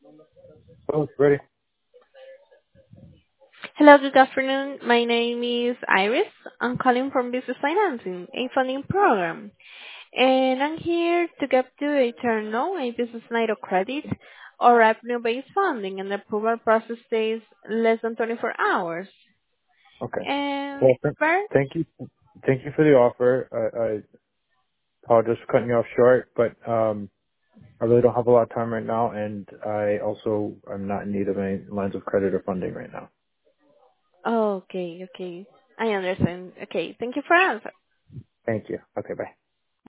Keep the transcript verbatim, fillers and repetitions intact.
Oh, ready? Hello, good afternoon. My name is Iris. I'm calling from Business Financing, a funding program. And I'm here to get to a turn no, a business line of credit or revenue-based funding, and the approval process takes less than twenty-four hours. Okay. And Well, th- first, thank you. Thank you for the offer. I, I apologize for cutting you off short, but um, I really don't have a lot of time right now, and I also am not in need of any lines of credit or funding right now. oh, okay, okay. I understand. Okay, thank you for answering. Thank you. Okay, bye.